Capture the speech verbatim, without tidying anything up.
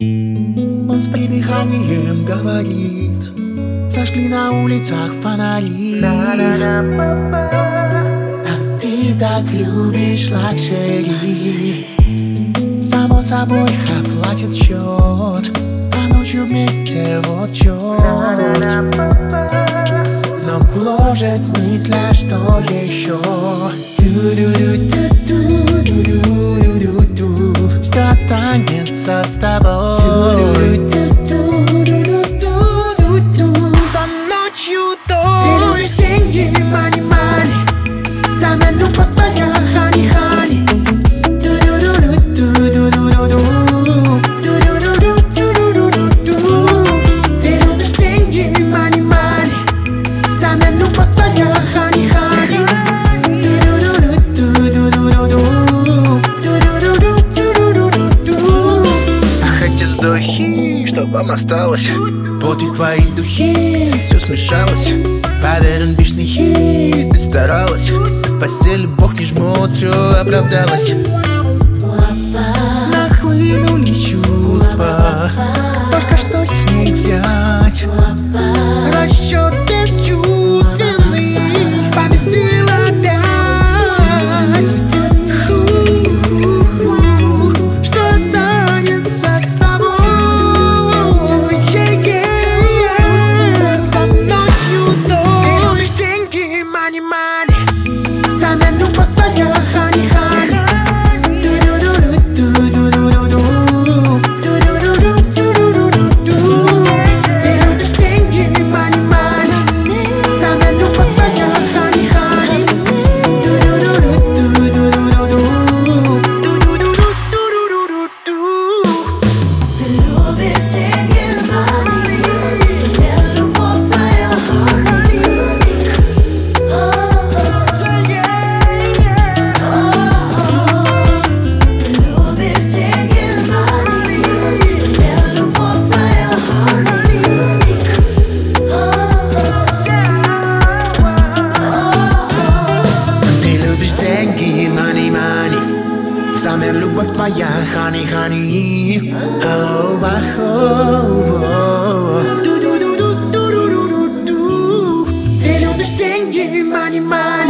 Он с придыханием говорит: зажгли на улицах фонари. А ты так любишь лакшери. Само собой оплатит счет, а ночью вместе вот черт. Но гложет мысль, а что еще? Ду-ду-ду-ду-ду-ду-ду-ду. Что останется с тобой? За ночью дождь. Ты любишь деньги, мани, мани. Самая любовь твоя, хани, хани. Ты любишь деньги, мани, мани. Самая любовь твоя, хани, хани. Вздохи, что вам осталось? Вот и твои духи, все смешалось. Под этот бешеный хит ты старалась. В постели бог не жмут, все оправдалось. Нахлынули чувства, только что с ней взять? Расчет бесчувственный победил опять. Что останется с тобой? За ночью дождь. Ты любишь деньги, мани, мани. Самая любовь твоя, хани, хани. Самая любовь твоя, хани, хани. Ты любишь деньги, мани, мани.